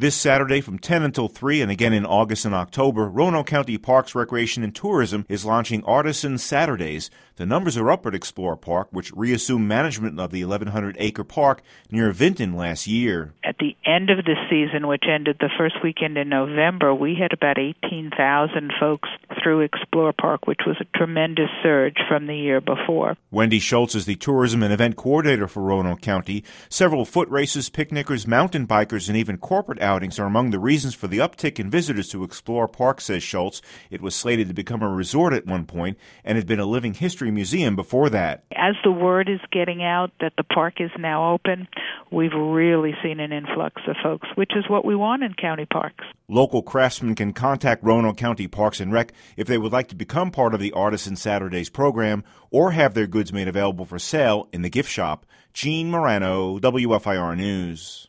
This Saturday from 10 until 3 and again in August and October, Roanoke County Parks, Recreation, and Tourism is launching Artisan Saturdays. The numbers are up at Explorer Park, which reassumed management of the 1,100-acre park near Vinton last year. At the end of the season, which ended the first weekend in November, we had about 18,000 folks through Explorer Park, which was a tremendous surge from the year before. Wendy Schultz is the tourism and event coordinator for Roanoke County. Several foot races, picnickers, mountain bikers, and even corporate outings are among the reasons for the uptick in visitors to Explorer Park, says Schultz. It was slated to become a resort at one point and had been a living history museum before that. As the word is getting out that the park is now open, we've really seen an influx of folks, which is what we want in county parks. Local craftsmen can contact Roanoke County Parks and Rec if they would like to become part of the Artisan Saturdays program or have their goods made available for sale in the gift shop. Gene Morano, WFIR News.